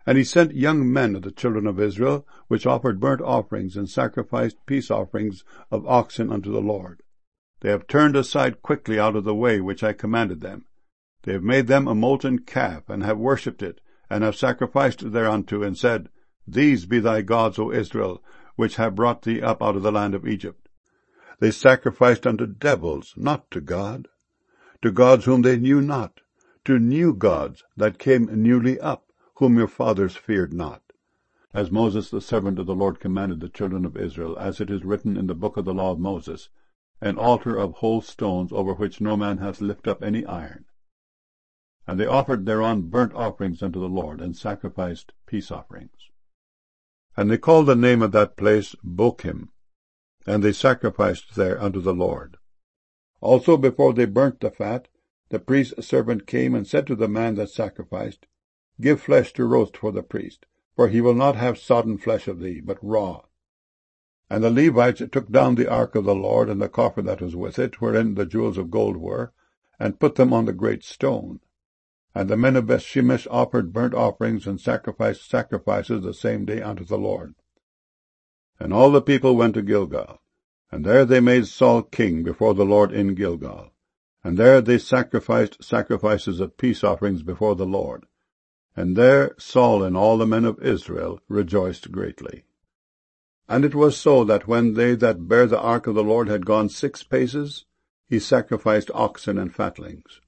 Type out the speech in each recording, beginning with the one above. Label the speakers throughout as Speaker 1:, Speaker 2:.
Speaker 1: And he sent young men of the children of Israel, which offered burnt offerings and sacrificed peace offerings of oxen unto the Lord. They have turned aside quickly out of the way which I commanded them. They have made them a molten calf, and have worshipped it, and have sacrificed thereunto, and said, These be thy gods, O Israel, which have brought thee up out of the land of Egypt. They sacrificed unto devils, not to God, to gods whom they knew not, to new gods that came newly up, whom your fathers feared not. As Moses the servant of the Lord commanded the children of Israel, as it is written in the book of the law of Moses, an altar of whole stones, over which no man hath lifted up any iron. And they offered thereon burnt offerings unto the Lord, and sacrificed peace offerings. And they called the name of that place Bochim, and they sacrificed there unto the Lord. Also before they burnt the fat, the priest's servant came and said to the man that sacrificed, Give flesh to roast for the priest, for he will not have sodden flesh of thee, but raw. And the Levites took down the ark of the Lord, and the coffer that was with it, wherein the jewels of gold were, and put them on the great stone. And the men of Bethshemesh offered burnt offerings and sacrificed sacrifices the same day unto the Lord. And all the people went to Gilgal, and there they made Saul king before the Lord in Gilgal. And there they sacrificed sacrifices of peace offerings before the Lord. And there Saul and all the men of Israel rejoiced greatly. And it was so that when they that bare the ark of the Lord had gone 6 paces, he sacrificed oxen and fatlings.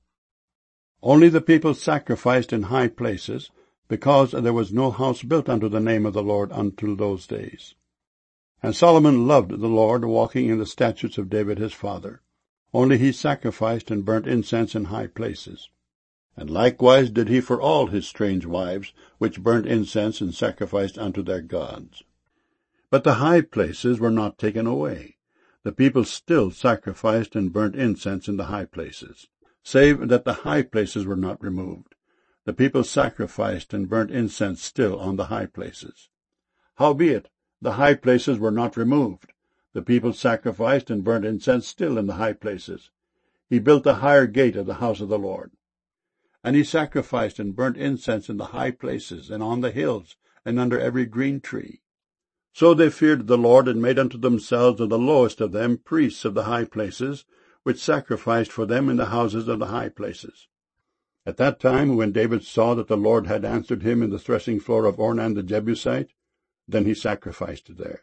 Speaker 1: Only the people sacrificed in high places, because there was no house built unto the name of the Lord until those days. And Solomon loved the Lord, walking in the statutes of David his father. Only he sacrificed and burnt incense in high places. And likewise did he for all his strange wives, which burnt incense and sacrificed unto their gods. But the high places were not taken away. The people still sacrificed and burnt incense in the high places, save that the high places were not removed. The people sacrificed and burnt incense still on the high places. Howbeit, the high places were not removed. The people sacrificed and burnt incense still in the high places. He built the higher gate of the house of the Lord. And he sacrificed and burnt incense in the high places, and on the hills, and under every green tree. So they feared the Lord, and made unto themselves of the lowest of them priests of the high places, which sacrificed for them in the houses of the high places. At that time, when David saw that the Lord had answered him in the threshing floor of Ornan the Jebusite, then he sacrificed there.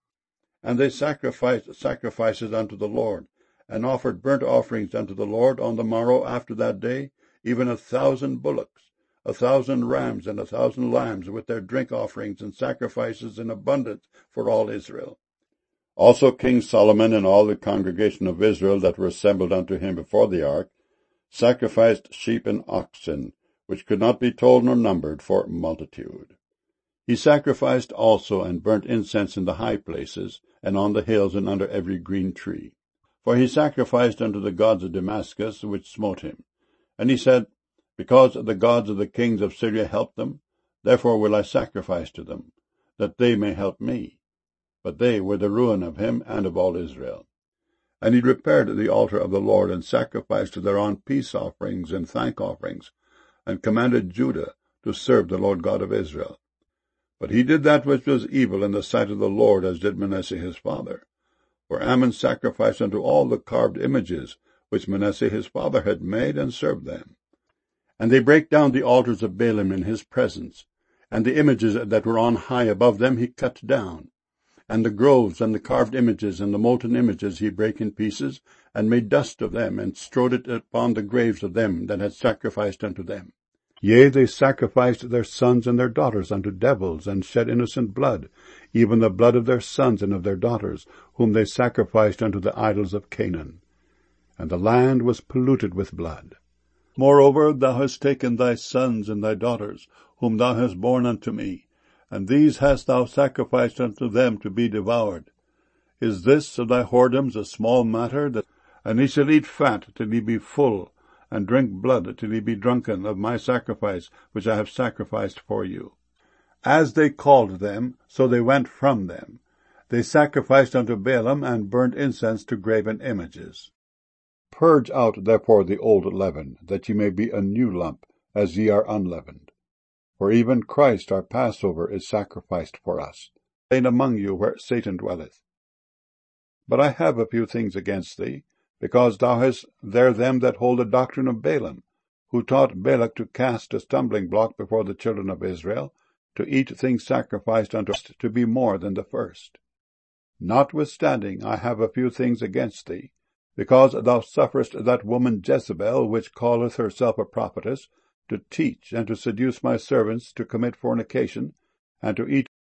Speaker 1: And they sacrificed sacrifices unto the Lord, and offered burnt offerings unto the Lord on the morrow after that day, even 1,000 bullocks, 1,000 rams, and 1,000 lambs, with their drink offerings and sacrifices in abundance for all Israel. Also King Solomon and all the congregation of Israel that were assembled unto him before the ark sacrificed sheep and oxen, which could not be told nor numbered for multitude. He sacrificed also and burnt incense in the high places, and on the hills, and under every green tree. For he sacrificed unto the gods of Damascus, which smote him. And he said, Because the gods of the kings of Syria helped them, therefore will I sacrifice to them, that they may help me. But they were the ruin of him and of all Israel. And he repaired the altar of the Lord, and sacrificed thereon peace offerings and thank offerings, and commanded Judah to serve the Lord God of Israel. But he did that which was evil in the sight of the Lord, as did Manasseh his father. For Ammon sacrificed unto all the carved images, which Manasseh his father had made, and served them. And they brake down the altars of Baalim in his presence, and the images that were on high above them he cut down. And the groves and the carved images and the molten images he brake in pieces, and made dust of them, and strowed it upon the graves of them that had sacrificed unto them. Yea, they sacrificed their sons and their daughters unto devils, and shed innocent blood, even the blood of their sons and of their daughters, whom they sacrificed unto the idols of Canaan. And the land was polluted with blood. Moreover, thou hast taken thy sons and thy daughters, whom thou hast borne unto me, and these hast thou sacrificed unto them to be devoured. Is this of thy whoredoms a small matter? And he shall eat fat till he be full, and drink blood till he be drunken of my sacrifice which I have sacrificed for you. As they called them, so they went from them. They sacrificed unto Baalim, and burnt incense to graven images. Purge out therefore the old leaven, that ye may be a new lump, as ye are unleavened. For even Christ our Passover is sacrificed for us, slain among you where Satan dwelleth. But I have a few things against thee, because thou hast there them that hold the doctrine of Balaam, who taught Balak to cast a stumbling block before the children of Israel, to eat things sacrificed unto us, to be more than the first. Notwithstanding, I have a few things against thee, because thou sufferest that woman Jezebel, which calleth herself a prophetess, to teach and to seduce my servants to commit fornication, and to eat